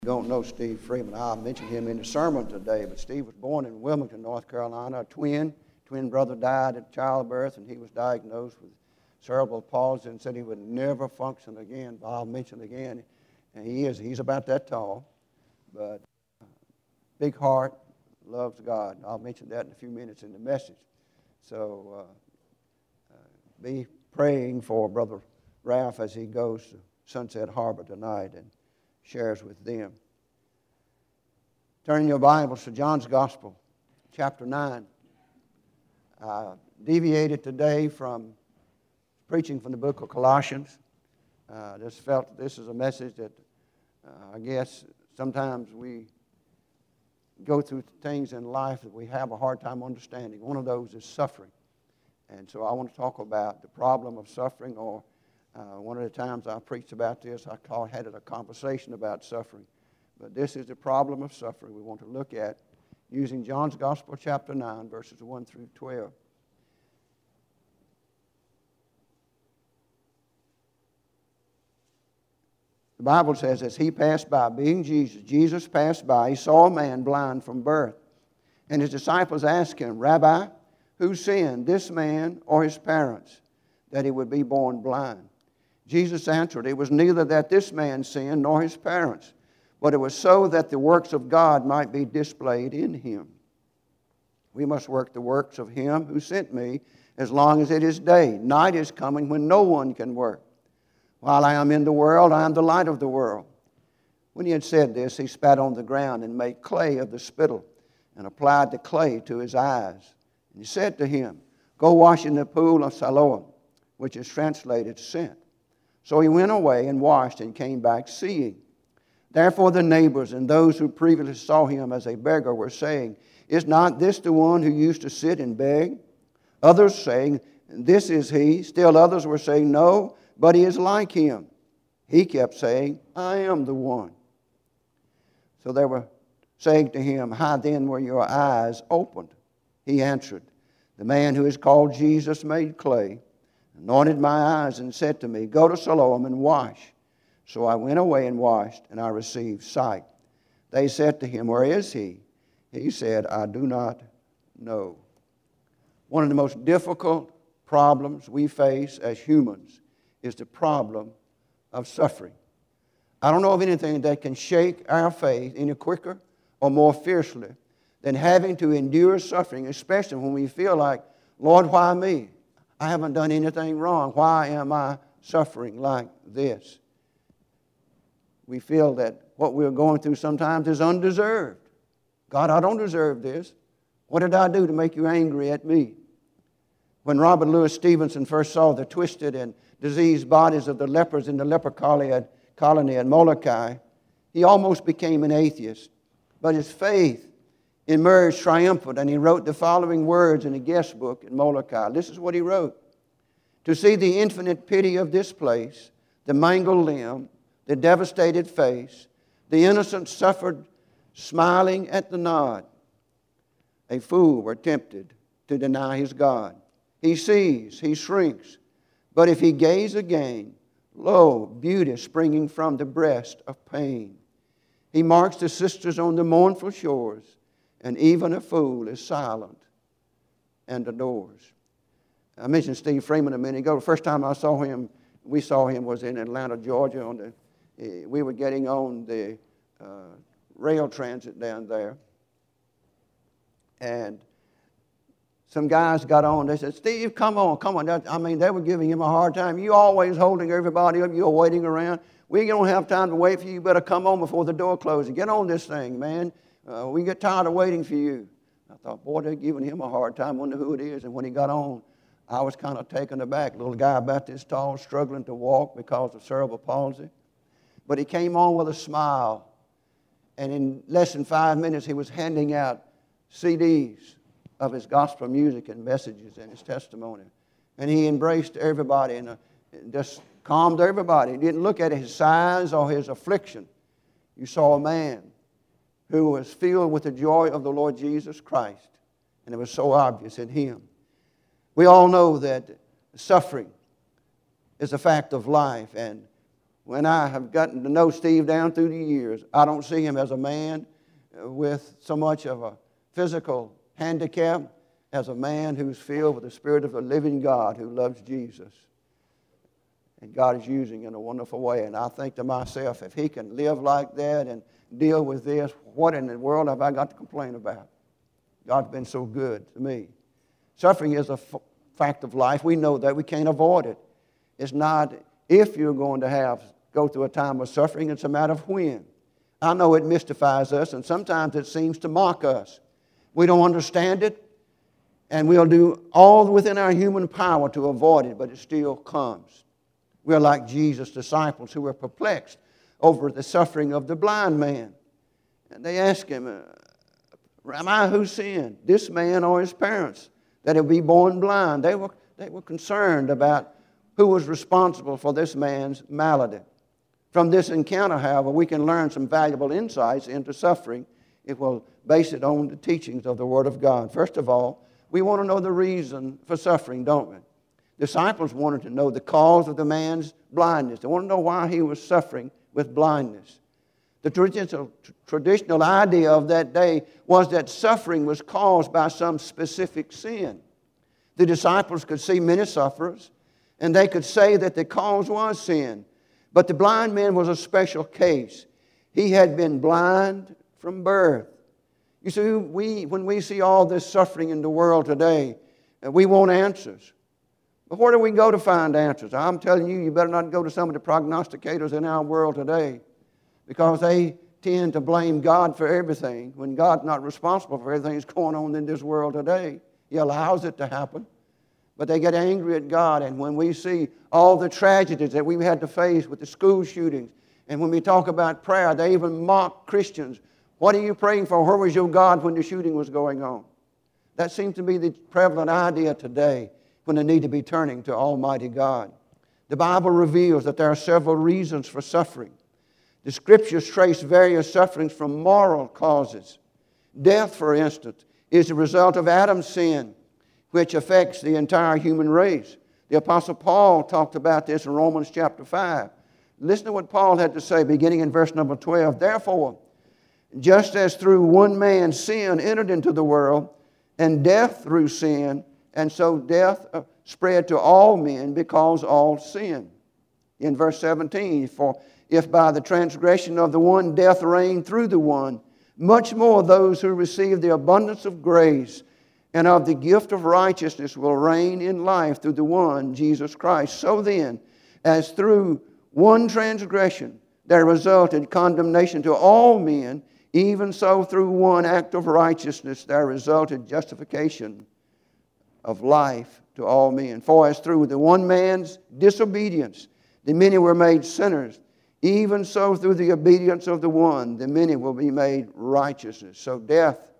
Don't know Steve Freeman. I mentioned him in the sermon today, but Steve was born in Wilmington, North Carolina, a twin. Twin brother died at childbirth, and he was diagnosed with cerebral palsy and said he would never function again. Bob mentioned again, and he's about that tall, but big heart, loves God. I'll mention that in a few minutes in the message. So be praying for Brother Ralph as he goes to Sunset Harbor tonight and shares with them. Turn your Bibles to John's Gospel, chapter 9. I deviated today from preaching from the book of Colossians. Just felt this is a message that I guess sometimes we go through things in life that we have a hard time understanding. One of those is suffering. And so I want to talk about the problem of suffering, or one of the times I preached about this, I had a conversation about suffering. But this is the problem of suffering we want to look at using John's Gospel, chapter 9, verses 1 through 12. The Bible says, as he passed by, being Jesus passed by, he saw a man blind from birth. And his disciples asked him, Rabbi, who sinned, this man or his parents, that he would be born blind? Jesus answered, it was neither that this man sinned nor his parents, but it was so that the works of God might be displayed in him. We must work the works of him who sent me as long as it is day. Night is coming when no one can work. While I am in the world, I am the light of the world. When he had said this, he spat on the ground and made clay of the spittle and applied the clay to his eyes. And he said to him, go wash in the pool of Siloam, which is translated sent. So he went away and washed and came back seeing. Therefore the neighbors and those who previously saw him as a beggar were saying, is not this the one who used to sit and beg? Others saying, this is he. Still others were saying, no, but he is like him. He kept saying, I am the one. So they were saying to him, how then were your eyes opened? He answered, the man who is called Jesus made clay, anointed my eyes, and said to me, go to Siloam and wash. So I went away and washed, and I received sight. They said to him, where is he? He said, I do not know. One of the most difficult problems we face as humans is the problem of suffering. I don't know of anything that can shake our faith any quicker or more fiercely than having to endure suffering, especially when we feel like, Lord, why me? I haven't done anything wrong. Why am I suffering like this? We feel that what we're going through sometimes is undeserved. God, I don't deserve this. What did I do to make you angry at me? When Robert Louis Stevenson first saw the twisted and diseased bodies of the lepers in the leper colony at Molokai, he almost became an atheist. But his faith emerged triumphant, and he wrote the following words in a guest book in Molokai. This is what he wrote. To see the infinite pity of this place, the mangled limb, the devastated face, the innocent suffered smiling at the nod. A fool were tempted to deny his God. He sees, he shrinks, but if he gaze again, lo, beauty springing from the breast of pain. He marks the sisters on the mournful shores, and even a fool is silent and adores. I mentioned Steve Freeman a minute ago. The first time we saw him was in Atlanta, Georgia. We were getting on the rail transit down there. And some guys got on. They said, Steve, come on. They were giving him a hard time. You always holding everybody up. You're waiting around. We don't have time to wait for you. You better come on before the door closes. Get on this thing, man. We get tired of waiting for you. I thought, boy, they're giving him a hard time. Wonder who it is. And when he got on, I was kind of taken aback. Little guy about this tall, struggling to walk because of cerebral palsy. But he came on with a smile. And in less than 5 minutes, he was handing out CDs of his gospel music and messages and his testimony. And he embraced everybody and just calmed everybody. He didn't look at his size or his affliction. You saw a man who was filled with the joy of the Lord Jesus Christ. And it was so obvious in him. We all know that suffering is a fact of life. And when I have gotten to know Steve down through the years, I don't see him as a man with so much of a physical handicap as a man who's filled with the Spirit of the living God who loves Jesus. And God is using in a wonderful way. And I think to myself, if he can live like that and deal with this, what in the world have I got to complain about? God's been so good to me. Suffering is a fact of life. We know that. We can't avoid it. It's not if you're going to go through a time of suffering, it's a matter of when. I know it mystifies us, and sometimes it seems to mock us. We don't understand it, and we'll do all within our human power to avoid it, but it still comes. We're like Jesus' disciples who were perplexed over the suffering of the blind man. And they asked him, Rabbi, who sinned, this man or his parents, that he'll be born blind? They were concerned about who was responsible for this man's malady. From this encounter, however, we can learn some valuable insights into suffering if we'll base it on the teachings of the Word of God. First of all, we want to know the reason for suffering, don't we? Disciples wanted to know the cause of the man's blindness. They wanted to know why he was suffering with blindness. The traditional idea of that day was that suffering was caused by some specific sin. The disciples could see many sufferers, and they could say that the cause was sin. But the blind man was a special case. He had been blind from birth. You see, when we see all this suffering in the world today, we want answers. But where do we go to find answers? I'm telling you, you better not go to some of the prognosticators in our world today, because they tend to blame God for everything when God's not responsible for everything that's going on in this world today. He allows it to happen. But they get angry at God, and when we see all the tragedies that we've had to face with the school shootings, and when we talk about prayer, they even mock Christians. What are you praying for? Where was your God when the shooting was going on? That seems to be the prevalent idea today, when they need to be turning to Almighty God. The Bible reveals that there are several reasons for suffering. The Scriptures trace various sufferings from moral causes. Death, for instance, is the result of Adam's sin, which affects the entire human race. The Apostle Paul talked about this in Romans chapter 5. Listen to what Paul had to say, beginning in verse number 12. Therefore, just as through one man sin entered into the world, and death through sin, and so death spread to all men because all sinned. In verse 17, for if by the transgression of the one death reigned through the one, much more those who receive the abundance of grace and of the gift of righteousness will reign in life through the one, Jesus Christ. So then, as through one transgression there resulted condemnation to all men, even so through one act of righteousness there resulted justification of life to all men. For as through the one man's disobedience the many were made sinners, even so through the obedience of the one the many will be made righteousness. So death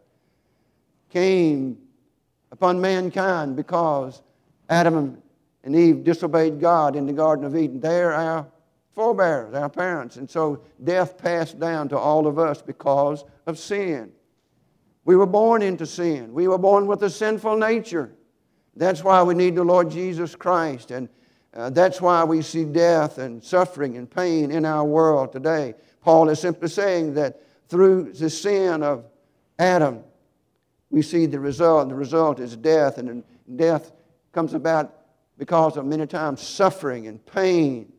came upon mankind because Adam and Eve disobeyed God in the Garden of Eden. They're our forebears, our parents. And so death passed down to all of us because of sin. We were born into sin. We were born with a sinful nature. That's why we need the Lord Jesus Christ. And that's why we see death and suffering and pain in our world today. Paul is simply saying that through the sin of Adam, we see the result. The result is death, and death comes about because of many times suffering and pain.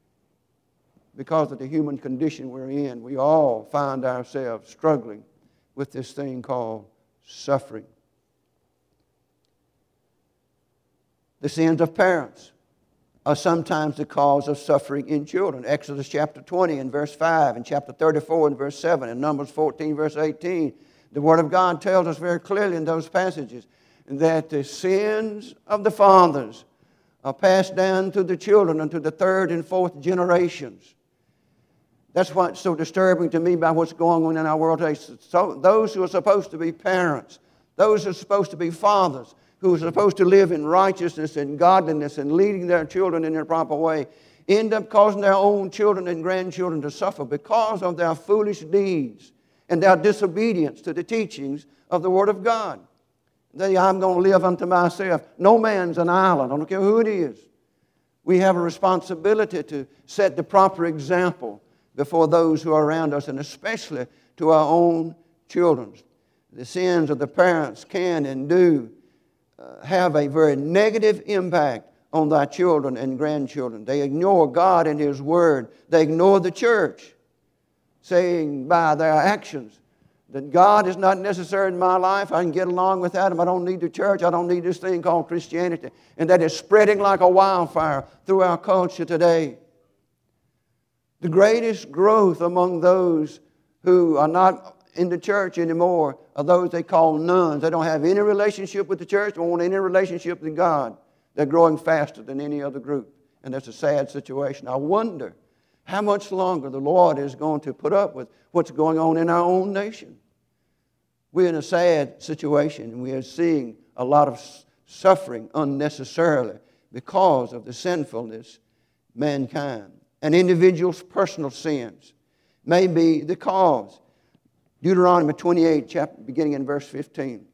Because of the human condition we're in, we all find ourselves struggling with this thing called suffering. The sins of parents are sometimes the cause of suffering in children. Exodus chapter 20 and verse 5, and chapter 34 and verse 7, and Numbers 14 verse 18. The Word of God tells us very clearly in those passages that the sins of the fathers are passed down to the children unto the third and fourth generations. That's what's so disturbing to me about what's going on in our world today. So those who are supposed to be parents, those who are supposed to be fathers, who are supposed to live in righteousness and godliness and leading their children in their proper way, end up causing their own children and grandchildren to suffer because of their foolish deeds and their disobedience to the teachings of the Word of God. I'm going to live unto myself. No man's an island. I don't care who it is. We have a responsibility to set the proper example before those who are around us, and especially to our own children. The sins of the parents can and do have a very negative impact on thy children and grandchildren. They ignore God and His Word. They ignore the church, saying by their actions that God is not necessary in my life. I can get along without Him. I don't need the church. I don't need this thing called Christianity. And that is spreading like a wildfire through our culture today. The greatest growth among those who are not in the church anymore are those they call nuns. They don't have any relationship with the church, don't want any relationship with God. They're growing faster than any other group. And that's a sad situation. I wonder how much longer the Lord is going to put up with what's going on in our own nation. We're in a sad situation, and we are seeing a lot of suffering unnecessarily because of the sinfulness of mankind. An individual's personal sins may be the cause. Deuteronomy 28, chapter, beginning in verse 15,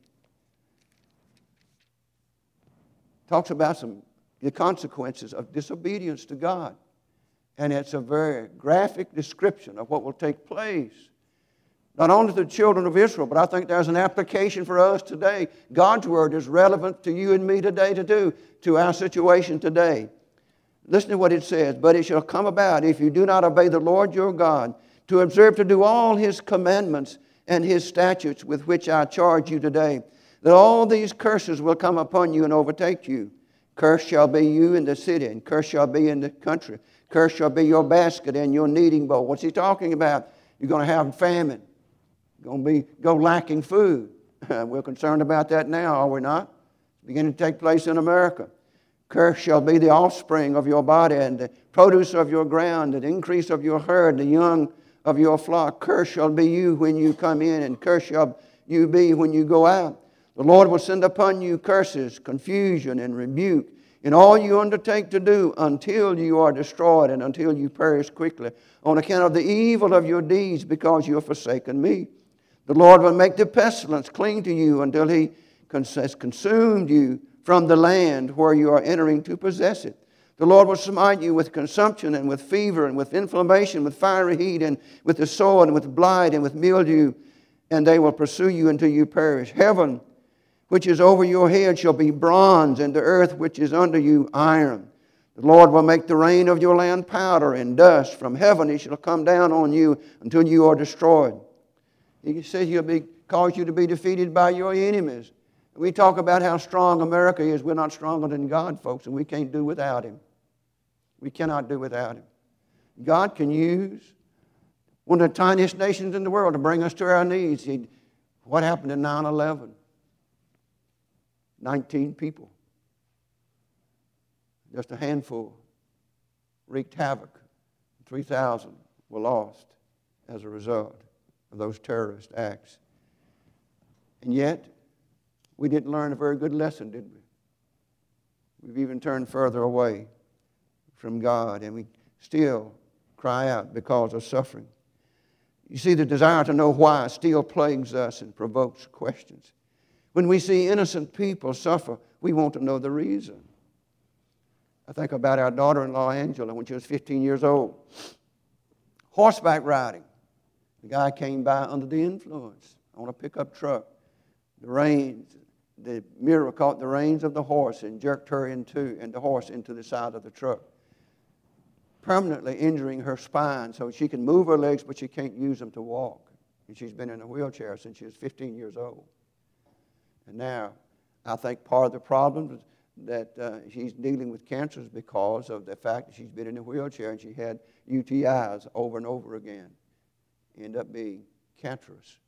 talks about the consequences of disobedience to God. And it's a very graphic description of what will take place. Not only to the children of Israel, but I think there's an application for us today. God's Word is relevant to you and me today to our situation today. Listen to what it says. But it shall come about, if you do not obey the Lord your God, to observe to do all His commandments and His statutes with which I charge you today, that all these curses will come upon you and overtake you. Cursed shall be you in the city, and cursed shall be in the country. Cursed shall be your basket and your kneading bowl. What's he talking about? You're going to have famine. You're going to go lacking food. We're concerned about that now, are we not? It's beginning to take place in America. Cursed shall be the offspring of your body, and the produce of your ground, and the increase of your herd, the young of your flock. Cursed shall be you when you come in, and cursed shall you be when you go out. The Lord will send upon you curses, confusion, and rebuke in all you undertake to do until you are destroyed and until you perish quickly on account of the evil of your deeds, because you have forsaken me. The Lord will make the pestilence cling to you until He has consumed you from the land where you are entering to possess it. The Lord will smite you with consumption and with fever and with inflammation, with fiery heat and with the sword and with blight and with mildew, and they will pursue you until you perish. Heaven, which is over your head, shall be bronze, and the earth which is under you iron. The Lord will make the rain of your land powder and dust. From heaven He shall come down on you until you are destroyed. He says He'll cause you to be defeated by your enemies. We talk about how strong America is. We're not stronger than God, folks, and we can't do without Him. We cannot do without Him. God can use one of the tiniest nations in the world to bring us to our knees. What happened in 9/11? 19 people. Just a handful wreaked havoc. 3,000 were lost as a result of those terrorist acts. And yet, we didn't learn a very good lesson, did we? We've even turned further away from God, and we still cry out because of suffering. You see, the desire to know why still plagues us and provokes questions. When we see innocent people suffer, we want to know the reason. I think about our daughter-in-law, Angela, when she was 15 years old. Horseback riding. The guy came by under the influence on a pickup truck. The mirror caught the reins of the horse and jerked her and the horse into the side of the truck, permanently injuring her spine so she can move her legs, but she can't use them to walk. And she's been in a wheelchair since she was 15 years old. And now, I think part of the problem that she's dealing with cancer is because of the fact that she's been in a wheelchair and she had UTIs over and over again. End up being cancerous.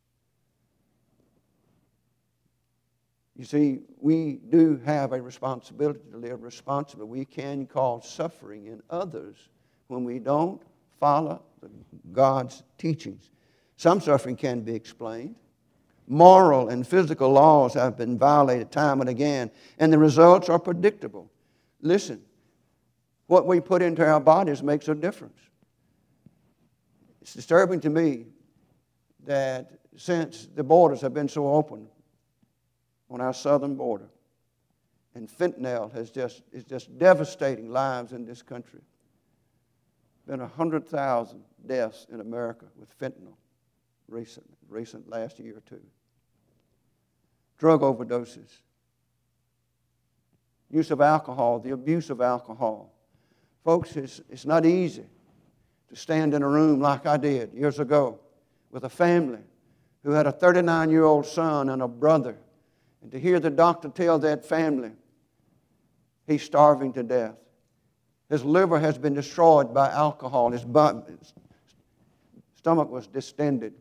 You see, we do have a responsibility to live responsibly. We can cause suffering in others when we don't follow God's teachings. Some suffering can be explained. Moral and physical laws have been violated time and again, and the results are predictable. Listen, what we put into our bodies makes a difference. It's disturbing to me that since the borders have been so open on our southern border, And fentanyl is just devastating lives in this country. Been 100,000 deaths in America with fentanyl recent last year or two. Drug overdoses. Use of alcohol, the abuse of alcohol. Folks, it's not easy to stand in a room like I did years ago with a family who had a 39-year-old son and a brother, and to hear the doctor tell that family he's starving to death. His liver has been destroyed by alcohol. His stomach was distended.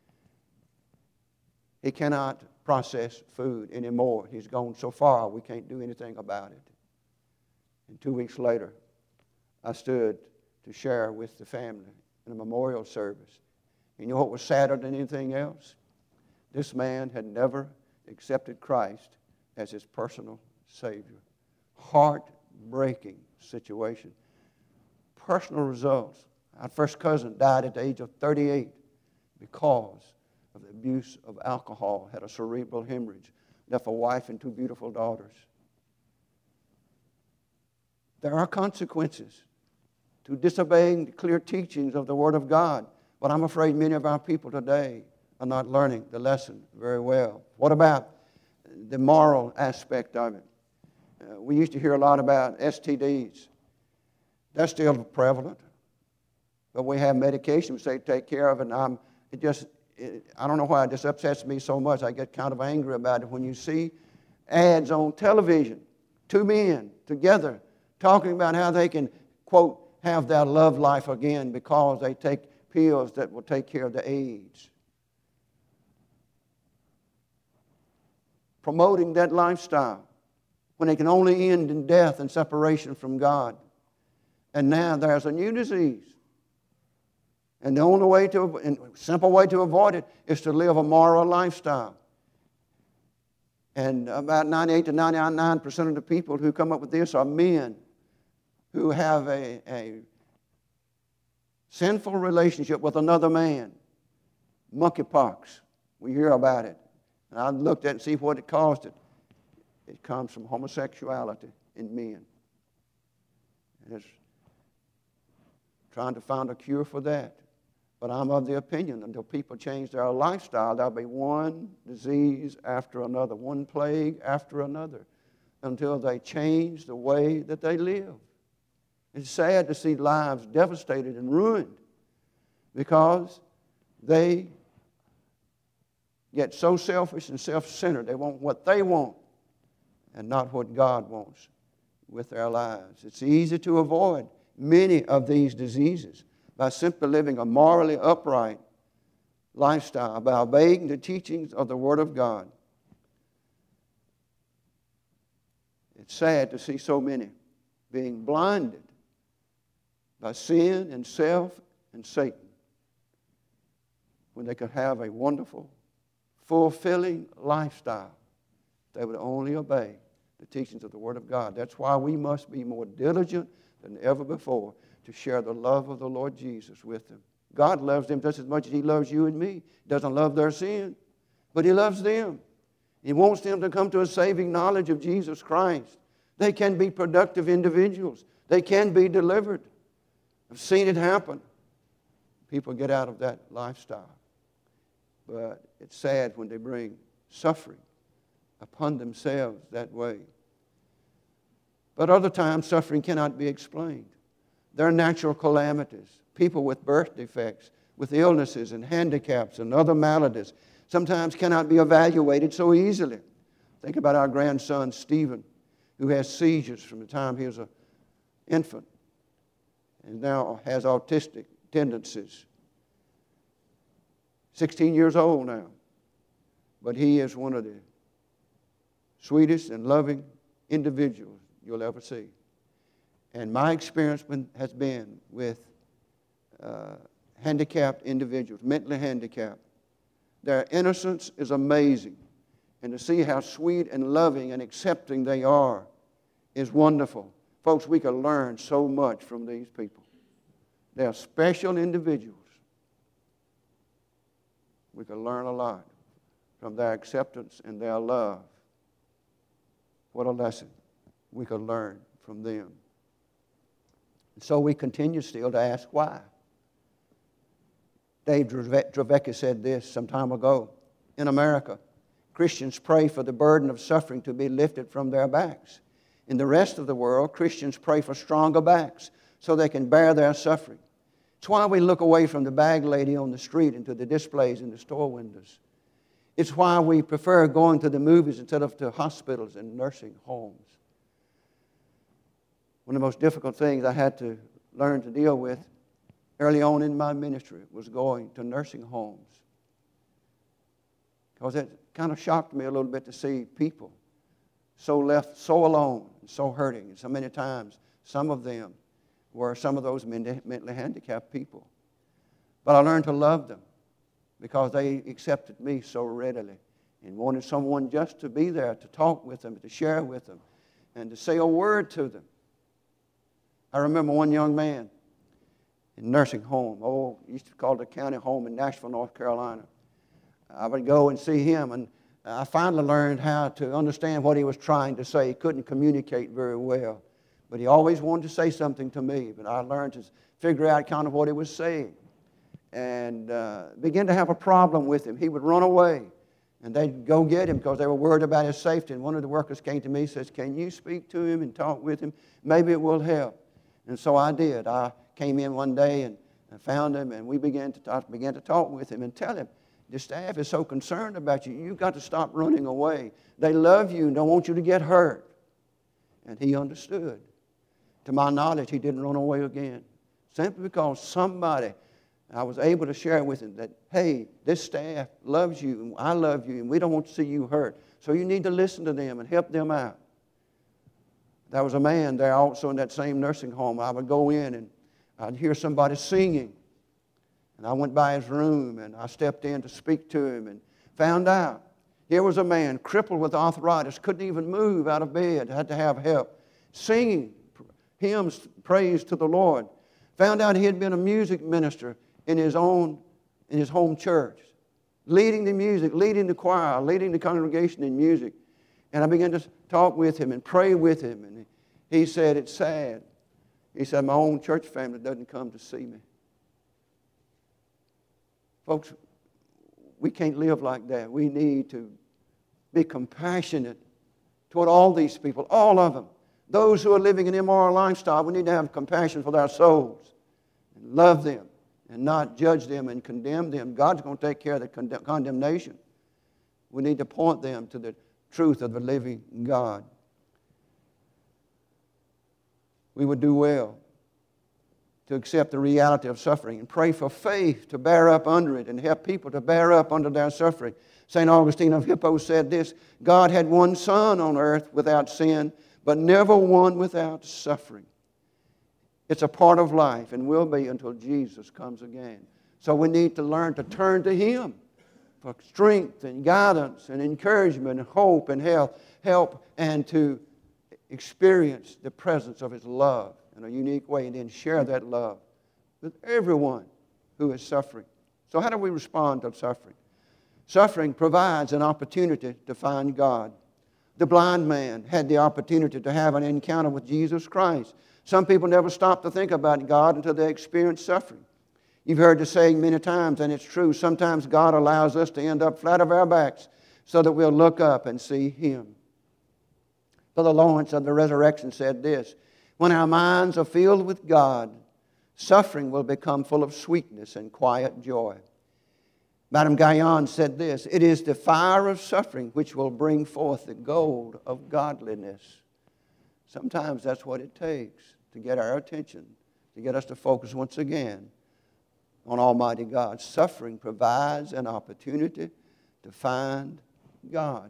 He cannot process food anymore. He's gone so far, we can't do anything about it. And 2 weeks later, I stood to share with the family in a memorial service. And you know what was sadder than anything else? This man had never accepted Christ as his personal Savior. Heartbreaking situation. Personal results. Our first cousin died at the age of 38 because of the abuse of alcohol, had a cerebral hemorrhage, left a wife and 2 beautiful daughters. There are consequences to disobeying the clear teachings of the Word of God, but I'm afraid many of our people today are not learning the lesson very well. What about the moral aspect of it? We used to hear a lot about STDs. That's still prevalent, but we have medication we say take care of it, and I don't know why it just upsets me so much. I get kind of angry about it when you see ads on television, 2 men together talking about how they can, quote, have their love life again because they take pills that will take care of the AIDS. Promoting that lifestyle when it can only end in death and separation from God. And now there's a new disease. And the only way simple way to avoid it is to live a moral lifestyle. And about 98 to 99% of the people who come up with this are men who have a sinful relationship with another man. Monkeypox. We hear about it. And I looked at it and see what it caused it. It comes from homosexuality in men. And it's trying to find a cure for that. But I'm of the opinion until people change their lifestyle, there'll be one disease after another, one plague after another, until they change the way that they live. It's sad to see lives devastated and ruined because they get so selfish and self-centered. They want what they want and not what God wants with their lives. It's easy to avoid many of these diseases by simply living a morally upright lifestyle, by obeying the teachings of the Word of God. It's sad to see so many being blinded by sin and self and Satan when they could have a wonderful, fulfilling lifestyle if they would only obey the teachings of the Word of God. That's why we must be more diligent than ever before to share the love of the Lord Jesus with them. God loves them just as much as He loves you and me. He doesn't love their sin, but He loves them. He wants them to come to a saving knowledge of Jesus Christ. They can be productive individuals. They can be delivered. I've seen it happen. People get out of that lifestyle. But it's sad when they bring suffering upon themselves that way. But other times, suffering cannot be explained. There are natural calamities. People with birth defects, with illnesses and handicaps and other maladies, sometimes cannot be evaluated so easily. Think about our grandson, Stephen, who has seizures from the time he was an infant and now has autistic tendencies. 16 years old now. But he is one of the sweetest and loving individuals you'll ever see. And my experience has been with handicapped individuals, mentally handicapped. Their innocence is amazing. And to see how sweet and loving and accepting they are is wonderful. Folks, we can learn so much from these people. They are special individuals. We can learn a lot from their acceptance and their love. What a lesson we could learn from them. So we continue still to ask why. Dave Dravecki said this some time ago. In America, Christians pray for the burden of suffering to be lifted from their backs. In the rest of the world, Christians pray for stronger backs so they can bear their suffering. It's why we look away from the bag lady on the street into the displays in the store windows. It's why we prefer going to the movies instead of to hospitals and nursing homes. One of the most difficult things I had to learn to deal with early on in my ministry was going to nursing homes. Because it kind of shocked me a little bit to see people so left so alone and so hurting. And so many times, some of them were some of those mentally handicapped people. But I learned to love them because they accepted me so readily and wanted someone just to be there, to talk with them, to share with them, and to say a word to them. I remember one young man in nursing home, used to call it a county home in Nashville, North Carolina. I would go and see him, and I finally learned how to understand what he was trying to say. He couldn't communicate very well, but he always wanted to say something to me. But I learned to figure out kind of what he was saying, and began to have a problem with him. He would run away, and they'd go get him because they were worried about his safety. And one of the workers came to me and says, "Can you speak to him and talk with him? Maybe it will help." And so I did. I came in one day and found him, and we began to talk with him and tell him, the staff is so concerned about you. You've got to stop running away. They love you and don't want you to get hurt. And he understood. To my knowledge, he didn't run away again. Simply because somebody, I was able to share with him that, hey, this staff loves you and I love you and we don't want to see you hurt. So you need to listen to them and help them out. There was a man there also in that same nursing home. I would go in and I'd hear somebody singing. And I went by his room and I stepped in to speak to him and found out here was a man crippled with arthritis, couldn't even move out of bed, had to have help, singing hymns, praise to the Lord. Found out he had been a music minister in his home church, leading the music, leading the choir, leading the congregation in music. And I began to talk with him and pray with him. And he said, "It's sad." He said, "My own church family doesn't come to see me." Folks, we can't live like that. We need to be compassionate toward all these people, all of them. Those who are living an immoral lifestyle, we need to have compassion for their souls and love them and not judge them and condemn them. God's going to take care of the condemnation. We need to point them to the truth of the living God. We would do well to accept the reality of suffering and pray for faith to bear up under it and help people to bear up under their suffering. St. Augustine of Hippo said this, "God had one son on earth without sin, but never one without suffering." It's a part of life and will be until Jesus comes again. So we need to learn to turn to Him for strength and guidance and encouragement and hope and help and to experience the presence of His love in a unique way and then share that love with everyone who is suffering. So how do we respond to suffering? Suffering provides an opportunity to find God. The blind man had the opportunity to have an encounter with Jesus Christ. Some people never stop to think about God until they experience suffering. You've heard the saying many times, and it's true. Sometimes God allows us to end up flat of our backs so that we'll look up and see Him. Brother Lawrence of the Resurrection said this, "When our minds are filled with God, suffering will become full of sweetness and quiet joy." Madame Guyon said this, "It is the fire of suffering which will bring forth the gold of godliness." Sometimes that's what it takes to get our attention, to get us to focus once again on Almighty God. Suffering provides an opportunity to find God.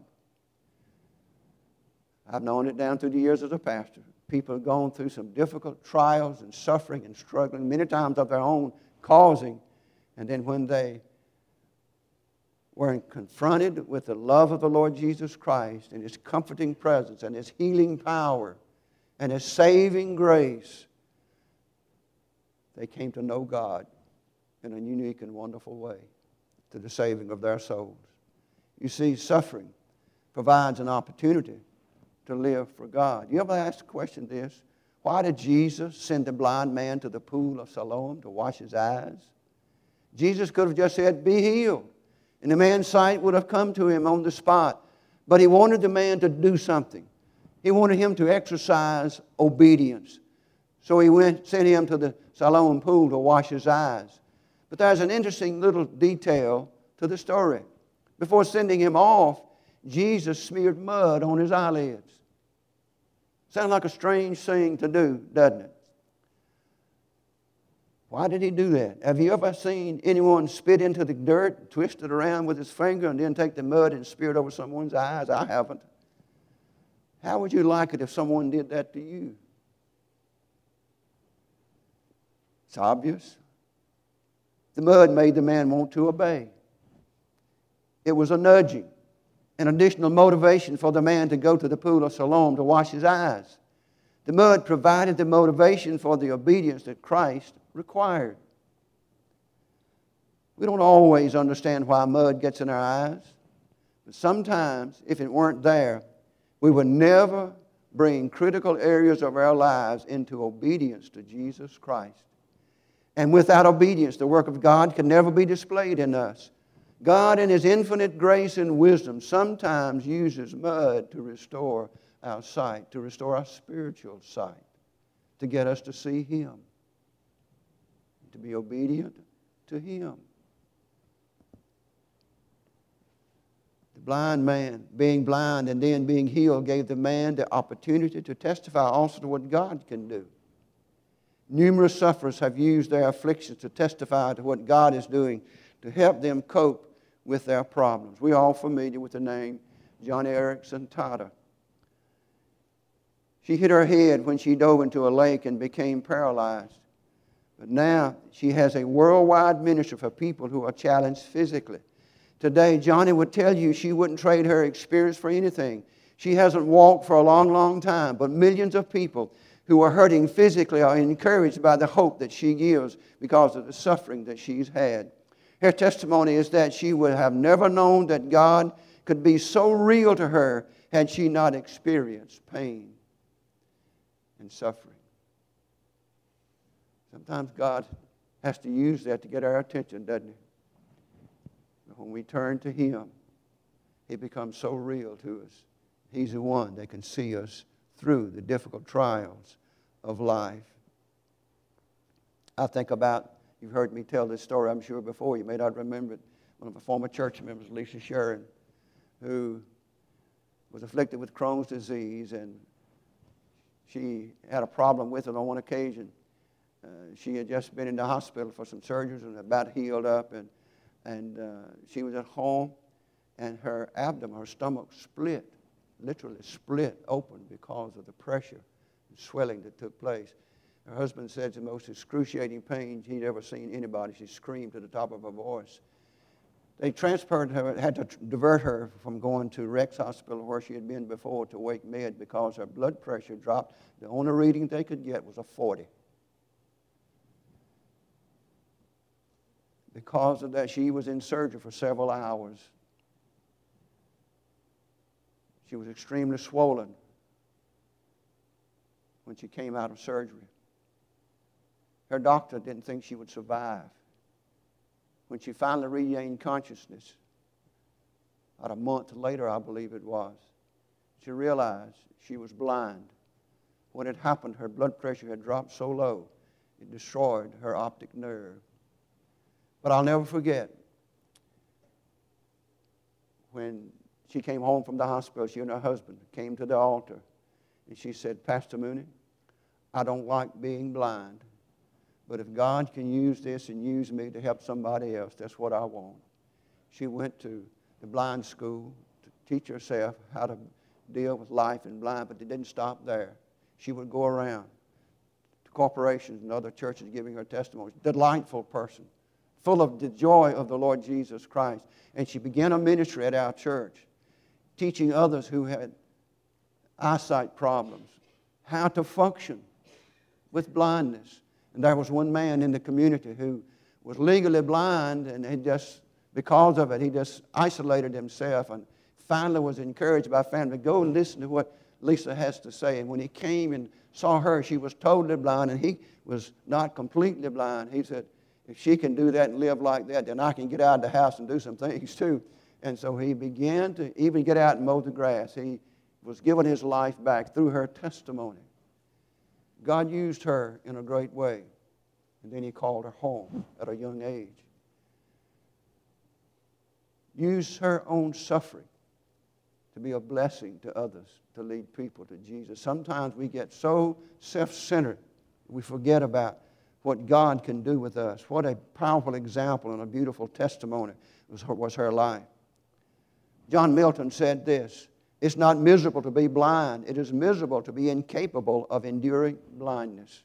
I've known it down through the years as a pastor. People have gone through some difficult trials and suffering and struggling, many times of their own causing. And then when they were confronted with the love of the Lord Jesus Christ and His comforting presence and His healing power and His saving grace, they came to know God in a unique and wonderful way to the saving of their souls. You see, suffering provides an opportunity to live for God. You ever ask the question this? Why did Jesus send the blind man to the pool of Siloam to wash his eyes? Jesus could have just said, be healed. And the man's sight would have come to him on the spot. But he wanted the man to do something. He wanted him to exercise obedience. So he sent him to the Siloam pool to wash his eyes. But there's an interesting little detail to the story. Before sending him off, Jesus smeared mud on his eyelids. Sounds like a strange thing to do, doesn't it? Why did he do that? Have you ever seen anyone spit into the dirt, twist it around with his finger, and then take the mud and spear it over someone's eyes? I haven't. How would you like it if someone did that to you? It's obvious. The mud made the man want to obey. It was a nudging, an additional motivation for the man to go to the pool of Siloam to wash his eyes. The mud provided the motivation for the obedience that Christ required. We don't always understand why mud gets in our eyes, but sometimes, if it weren't there, we would never bring critical areas of our lives into obedience to Jesus Christ. And without obedience, the work of God can never be displayed in us. God, in His infinite grace and wisdom, sometimes uses mud to restore our sight, to restore our spiritual sight, to get us to see Him, to be obedient to Him. The blind man, being blind and then being healed, gave the man the opportunity to testify also to what God can do. Numerous sufferers have used their afflictions to testify to what God is doing to help them cope with their problems. We're all familiar with the name Joni Eareckson Tada. She hit her head when she dove into a lake and became paralyzed. But now she has a worldwide ministry for people who are challenged physically. Today, Joni would tell you she wouldn't trade her experience for anything. She hasn't walked for a long, long time, but millions of people who are hurting physically are encouraged by the hope that she gives because of the suffering that she's had. Her testimony is that she would have never known that God could be so real to her had she not experienced pain and suffering. Sometimes God has to use that to get our attention, doesn't He? But when we turn to Him, He becomes so real to us. He's the one that can see us through the difficult trials of life. I think about, you've heard me tell this story, I'm sure, before. You may not remember it. One of our former church members, Lisa Sharon, who was afflicted with Crohn's disease, and she had a problem with it on one occasion. She had just been in the hospital for some surgeries and about healed up, and she was at home, and her abdomen, her stomach split, literally split open because of the pressure and swelling that took place. Her husband said it's the most excruciating pain he'd ever seen anybody. She screamed to the top of her voice. They transferred her, had to divert her from going to Rex Hospital where she had been before to Wake Med because her blood pressure dropped. The only reading they could get was a 40. Because of that, she was in surgery for several hours. She was extremely swollen when she came out of surgery. Her doctor didn't think she would survive. When she finally regained consciousness, about a month later, I believe it was, she realized she was blind. What had happened, her blood pressure had dropped so low, it destroyed her optic nerve. But I'll never forget when she came home from the hospital, she and her husband came to the altar, and she said, Pastor Mooney, I don't like being blind, but if God can use this and use me to help somebody else, that's what I want. She went to the blind school to teach herself how to deal with life in blind, but it didn't stop there. She would go around to corporations and other churches giving her testimonies. Delightful person, full of the joy of the Lord Jesus Christ. And she began a ministry at our church, teaching others who had eyesight problems how to function with blindness. And there was one man in the community who was legally blind, and he just, because of it, he just isolated himself, and finally was encouraged by family, go and listen to what Lisa has to say. And when he came and saw her, she was totally blind, and he was not completely blind. He said, if she can do that and live like that, then I can get out of the house and do some things too. And so he began to even get out and mow the grass. He was giving his life back through her testimony. God used her in a great way. And then he called her home at a young age. Use her own suffering to be a blessing to others, to lead people to Jesus. Sometimes we get so self-centered, we forget about what God can do with us. What a powerful example and a beautiful testimony was her life. John Milton said this, it's not miserable to be blind. It is miserable to be incapable of enduring blindness.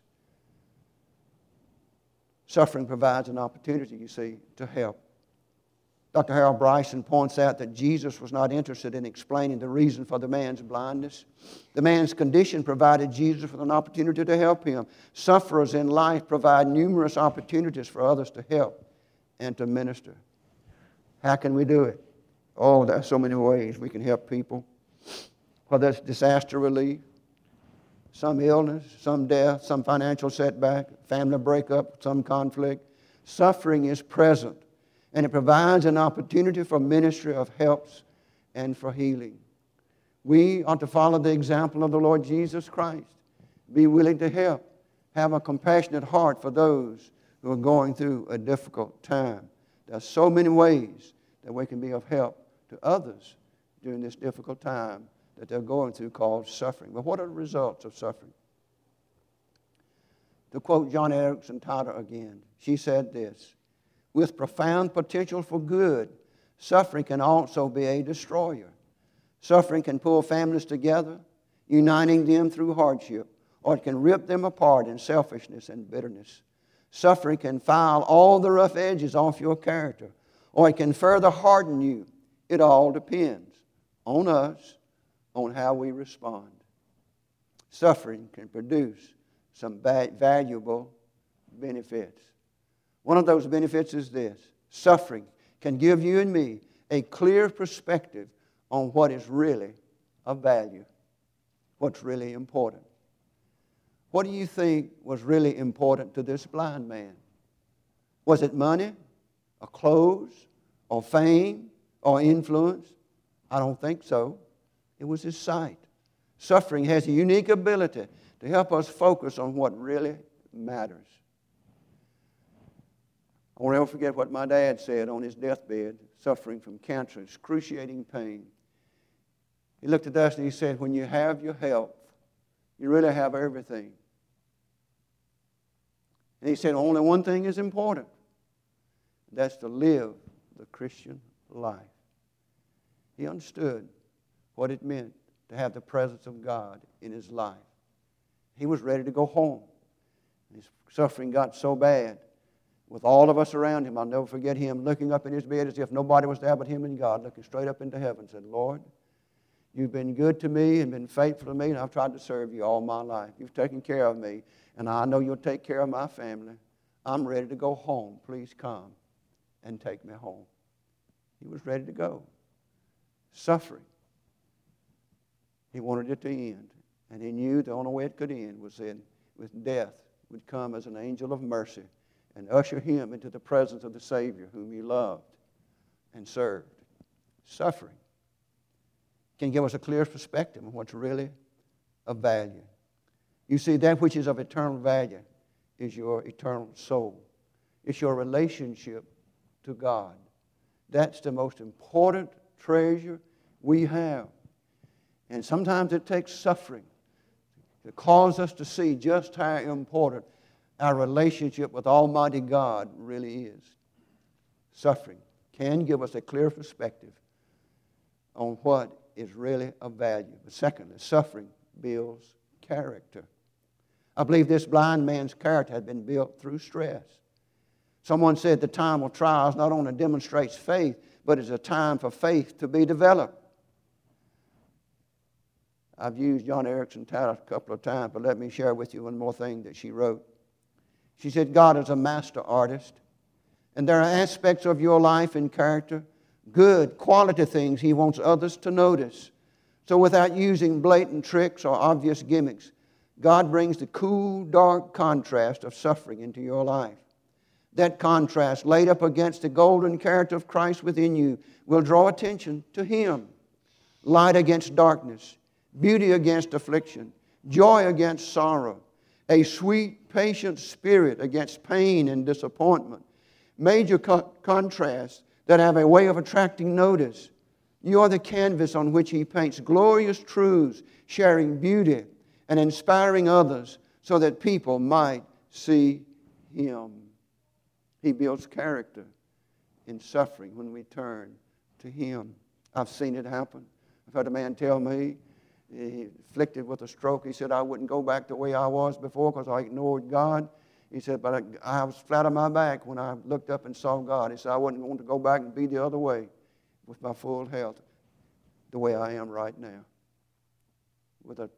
Suffering provides an opportunity, you see, to help. Dr. Harold Bryson points out that Jesus was not interested in explaining the reason for the man's blindness. The man's condition provided Jesus with an opportunity to help him. Sufferers in life provide numerous opportunities for others to help and to minister. How can we do it? Oh, there are so many ways we can help people. Whether it's disaster relief, some illness, some death, some financial setback, family breakup, some conflict. Suffering is present, and it provides an opportunity for ministry of helps and for healing. We ought to follow the example of the Lord Jesus Christ. Be willing to help. Have a compassionate heart for those who are going through a difficult time. There are so many ways that we can be of help to others during this difficult time that they're going through called suffering. But what are the results of suffering? To quote John Erickson Tada again, she said this, with profound potential for good, suffering can also be a destroyer. Suffering can pull families together, uniting them through hardship, or it can rip them apart in selfishness and bitterness. Suffering can file all the rough edges off your character, or it can further harden you. It all depends on us, on how we respond. Suffering can produce some valuable benefits. One of those benefits is this. Suffering can give you and me a clear perspective on what is really of value, what's really important. What do you think was really important to this blind man? Was it money, or clothes, or fame, or influence? I don't think so. It was his sight. Suffering has a unique ability to help us focus on what really matters. I won't ever forget what my dad said on his deathbed, suffering from cancer, excruciating pain. He looked at us and he said, when you have your health, you really have everything. And he said, only one thing is important. That's to live the Christian life. He understood what it meant to have the presence of God in his life. He was ready to go home. His suffering got so bad. With all of us around him, I'll never forget him looking up in his bed as if nobody was there but him and God, looking straight up into heaven, said, Lord, you've been good to me and been faithful to me, and I've tried to serve you all my life. You've taken care of me, and I know you'll take care of my family. I'm ready to go home. Please come and take me home. He was ready to go. Suffering. He wanted it to end. And he knew the only way it could end was with death would come as an angel of mercy and usher him into the presence of the Savior whom he loved and served. Suffering can give us a clear perspective of what's really of value. You see, that which is of eternal value is your eternal soul. It's your relationship to God. That's the most important treasure we have. And sometimes it takes suffering to cause us to see just how important our relationship with Almighty God really is. Suffering can give us a clear perspective on what is really of value. But secondly, suffering builds character. I believe this blind man's character had been built through stress. Someone said the time of trials not only demonstrates faith, but is a time for faith to be developed. I've used John Erickson Tada a couple of times, but let me share with you one more thing that she wrote. She said, God is a master artist, and there are aspects of your life and character, good, quality things He wants others to notice. So without using blatant tricks or obvious gimmicks, God brings the cool, dark contrast of suffering into your life. That contrast, laid up against the golden character of Christ within you, will draw attention to Him. Light against darkness, beauty against affliction, joy against sorrow, a sweet, patient spirit against pain and disappointment. Major contrasts that have a way of attracting notice. You are the canvas on which He paints glorious truths, sharing beauty and inspiring others so that people might see Him. He builds character in suffering when we turn to Him. I've seen it happen. I've had a man tell me, he afflicted with a stroke. He said, I wouldn't go back the way I was before because I ignored God. He said, but I was flat on my back when I looked up and saw God. He said, I wouldn't want to go back and be the other way with my full health, the way I am right now, with a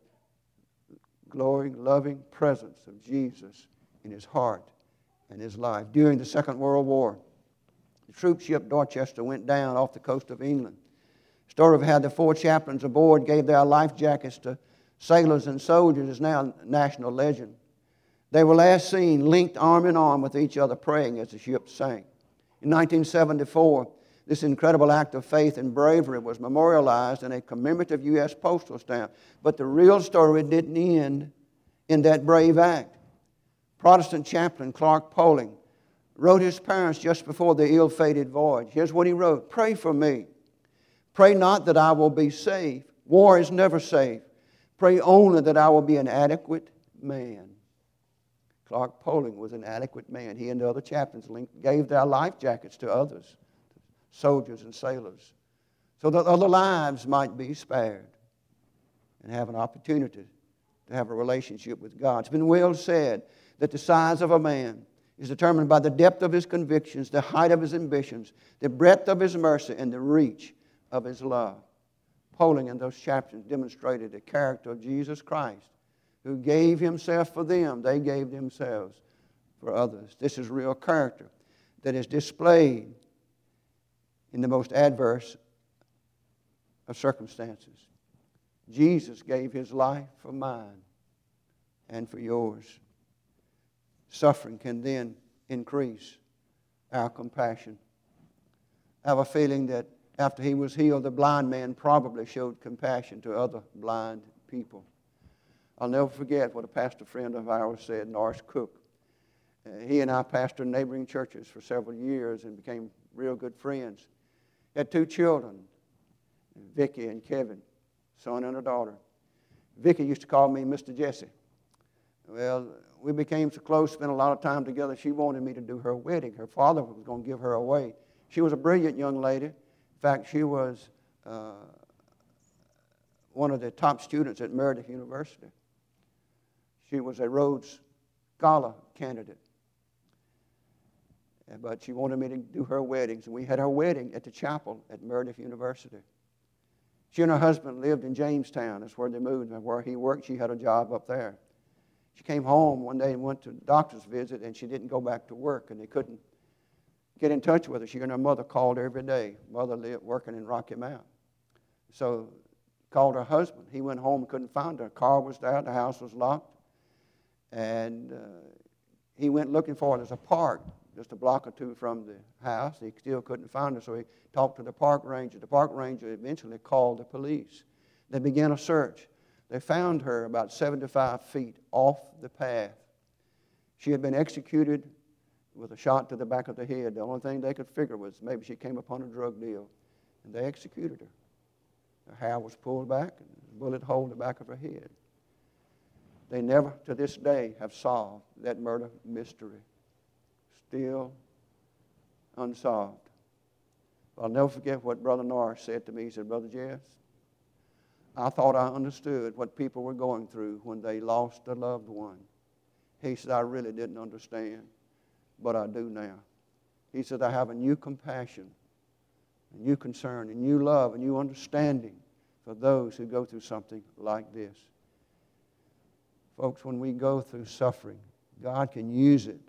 glowing, loving presence of Jesus in his heart and his life. During the Second World War, the troop ship Dorchester went down off the coast of England. The story of how the 4 chaplains aboard gave their life jackets to sailors and soldiers is now a national legend. They were last seen linked arm in arm with each other praying as the ship sank. In 1974, this incredible act of faith and bravery was memorialized in a commemorative U.S. postal stamp. But the real story didn't end in that brave act. Protestant chaplain Clark Poling wrote his parents just before the ill-fated voyage. Here's what he wrote: "Pray for me. Pray not that I will be safe. War is never safe. Pray only that I will be an adequate man." Clark Poling was an adequate man. He and the other chaplains gave their life jackets to others, soldiers and sailors, so that other lives might be spared and have an opportunity to have a relationship with God. It's been well said that the size of a man is determined by the depth of his convictions, the height of his ambitions, the breadth of his mercy, and the reach of his love. Poling and those chaplains demonstrated the character of Jesus Christ, who gave Himself for them. They gave themselves for others. This is real character that is displayed in the most adverse of circumstances. Jesus gave His life for mine and for yours. Suffering can then increase our compassion. I have a feeling that after he was healed, the blind man probably showed compassion to other blind people. I'll never forget what a pastor friend of ours said, Norris Cook. He and I pastored neighboring churches for several years and became real good friends. He had 2 children, Vicki and Kevin, son and a daughter. Vicki used to call me Mr. Jesse. Well, we became so close, spent a lot of time together. She wanted me to do her wedding. Her father was going to give her away. She was a brilliant young lady. In fact, she was one of the top students at Meredith University. She was a Rhodes Scholar candidate. But she wanted me to do her weddings. And we had her wedding at the chapel at Meredith University. She and her husband lived in Jamestown. That's where they moved. And where he worked, she had a job up there. She came home one day and went to the doctor's visit, and she didn't go back to work, and they couldn't get in touch with her. She and her mother called every day. Mother lived working in Rocky Mount. So called her husband. He went home and couldn't find her. The car was there. The house was locked. And he went looking for her. There's a park just a block or 2 from the house. He still couldn't find her, so he talked to the park ranger. The park ranger eventually called the police. They began a search. They found her about 75 feet off the path. She had been executed with a shot to the back of the head. The only thing they could figure was maybe she came upon a drug deal, and they executed her. Her hair was pulled back, and a bullet hole in the back of her head. They never, to this day, have solved that murder mystery. Still unsolved. I'll never forget what Brother Norris said to me. He said, "Brother Jess, I thought I understood what people were going through when they lost a loved one." He said, "I really didn't understand, but I do now." He said, "I have a new compassion, a new concern, a new love, a new understanding for those who go through something like this." Folks, when we go through suffering, God can use it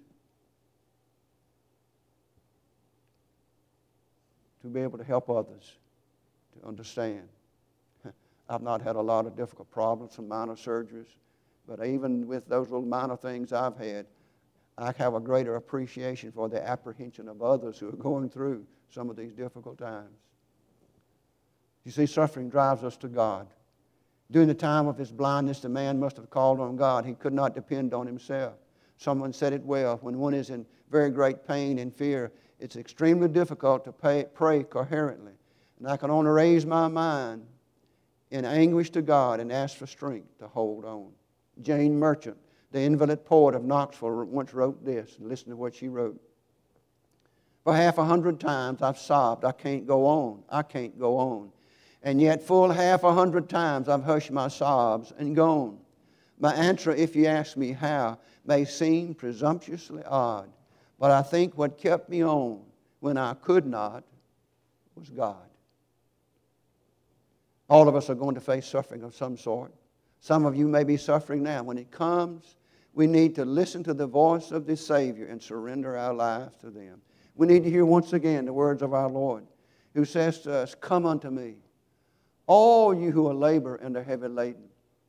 to be able to help others to understand. I've not had a lot of difficult problems, some minor surgeries. But even with those little minor things I've had, I have a greater appreciation for the apprehension of others who are going through some of these difficult times. You see, suffering drives us to God. During the time of his blindness, the man must have called on God. He could not depend on himself. Someone said it well. When one is in very great pain and fear, it's extremely difficult to pray coherently. And I can only raise my mind in anguish to God and ask for strength to hold on. Jane Merchant, the invalid poet of Knoxville, once wrote this. Listen to what she wrote. For 100 times I've sobbed, I can't go on, I can't go on. And yet full 100 times I've hushed my sobs and gone. My answer, if you ask me how, may seem presumptuously odd, but I think what kept me on when I could not was God. All of us are going to face suffering of some sort. Some of you may be suffering now. When it comes, we need to listen to the voice of the Savior and surrender our lives to them. We need to hear once again the words of our Lord, who says to us, "Come unto me, all you who are labor and are heavy laden,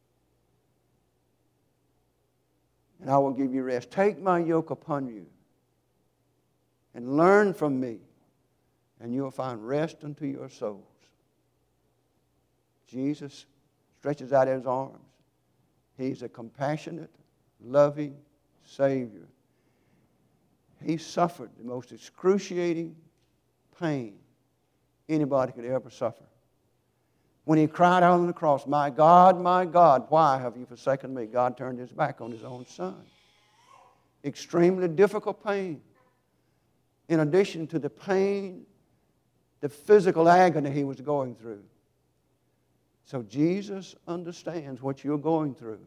and I will give you rest. Take my yoke upon you and learn from me, and you will find rest unto your souls." Jesus stretches out his arms. He's a compassionate, loving Savior. He suffered the most excruciating pain anybody could ever suffer. When he cried out on the cross, my God, why have you forsaken me?" God turned his back on his own Son. Extremely difficult pain. In addition to the pain, the physical agony he was going through. So Jesus understands what you're going through.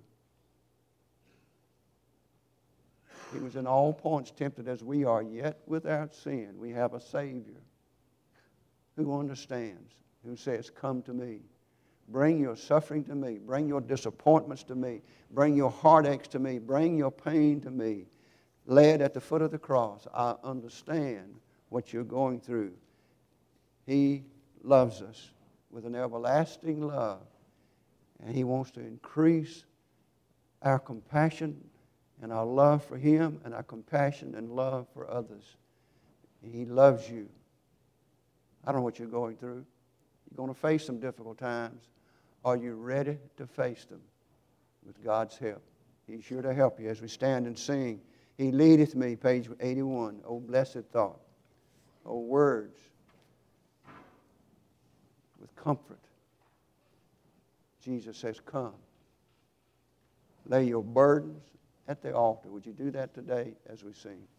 He was in all points tempted as we are, yet without sin. We have a Savior who understands, who says, "Come to me. Bring your suffering to me. Bring your disappointments to me. Bring your heartaches to me. Bring your pain to me. Lay it at the foot of the cross. I understand what you're going through." He loves us with an everlasting love, and he wants to increase our compassion and our love for him and our compassion and love for others. He loves you. I don't know what you're going through. You're going to face some difficult times. Are you ready to face them with God's help? He's sure to help you as we stand and sing. He leadeth me, page 81. Oh, blessed thought. Oh, words with comfort. Jesus says, "Come. Lay your burdens at the altar." Would you do that today as we sing?